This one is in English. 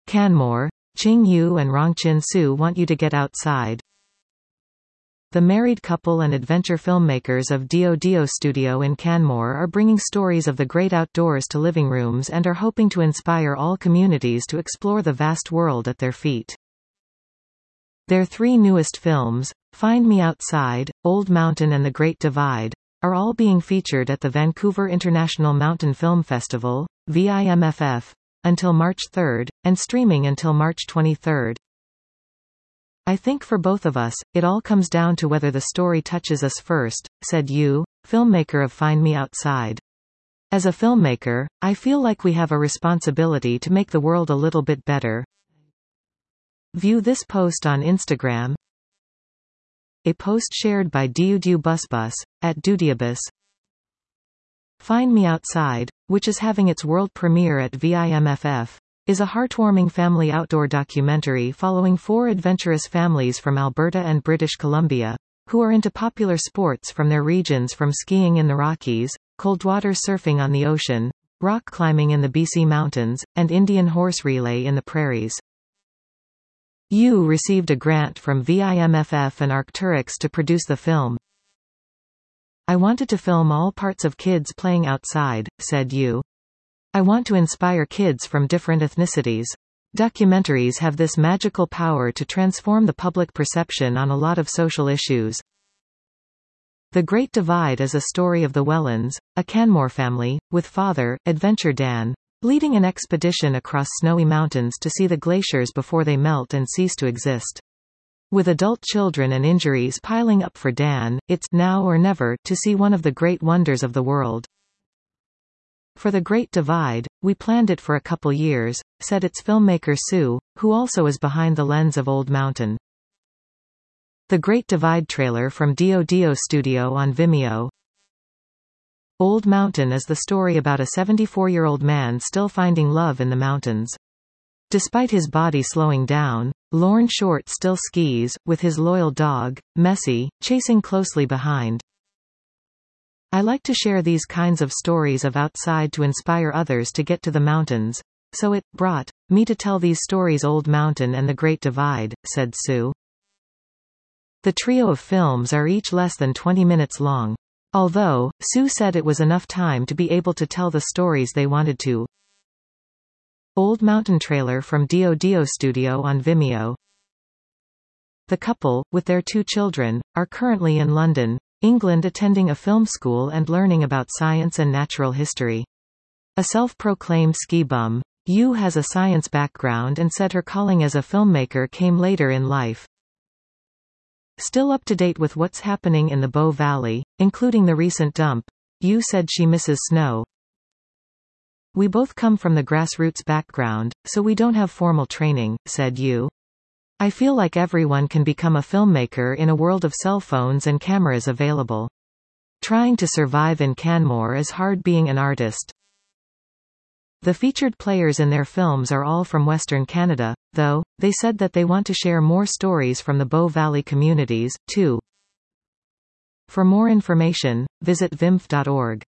Canmore, Ching Yu and Rongchin Su want you to get outside. The married couple and adventure filmmakers of Dio Dio Studio in Canmore are bringing stories of the great outdoors to living rooms and are hoping to inspire all communities to explore the vast world at their feet. Their three newest films, Find Me Outside, Old Mountain and The Great Divide, are all being featured at the Vancouver International Mountain Film Festival, VIMFF, until March 3, and streaming until March 23. I think for both of us, it all comes down to whether the story touches us first, said Yu, filmmaker of Find Me Outside. As a filmmaker, I feel like we have a responsibility to make the world a little bit better. View this post on Instagram. A post shared by DuDuBusBus, at Dudiabus. Find Me Outside, which is having its world premiere at VIMFF, is a heartwarming family outdoor documentary following four adventurous families from Alberta and British Columbia, who are into popular sports from their regions, from skiing in the Rockies, coldwater surfing on the ocean, rock climbing in the BC mountains, and Indian horse relay in the prairies. Yu received a grant from VIMFF and Arcturix to produce the film. I wanted to film all parts of kids playing outside, said Yu. I want to inspire kids from different ethnicities. Documentaries have this magical power to transform the public perception on a lot of social issues. The Great Divide is a story of the Wellens, a Canmore family, with father, Adventure Dan, leading an expedition across snowy mountains to see the glaciers before they melt and cease to exist. With adult children and injuries piling up for Dan, it's now or never to see one of the great wonders of the world. For The Great Divide, we planned it for a couple years, said its filmmaker Sue, who also is behind the lens of Old Mountain. The Great Divide trailer from Dio Dio Studio on Vimeo. Old Mountain is the story about a 74-year-old man still finding love in the mountains. Despite his body slowing down, Lorne Short still skis, with his loyal dog, Messi, chasing closely behind. I like to share these kinds of stories of outside to inspire others to get to the mountains, so it brought me to tell these stories, Old Mountain and The Great Divide, said Sue. The trio of films are each less than 20 minutes long. Although, Sue said it was enough time to be able to tell the stories they wanted to. Old Mountain trailer from Dio Dio Studio on Vimeo. The couple, with their two children, are currently in London, England, attending a film school and learning about science and natural history. A self-proclaimed ski bum, Yu has a science background and said her calling as a filmmaker came later in life. Still up to date with what's happening in the Bow Valley, including the recent dump, Yu said she misses snow. We both come from the grassroots background, so we don't have formal training, said Yu. I feel like everyone can become a filmmaker in a world of cell phones and cameras available. Trying to survive in Canmore is hard being an artist. The featured players in their films are all from Western Canada, though they said that they want to share more stories from the Bow Valley communities, too. For more information, visit vimf.org.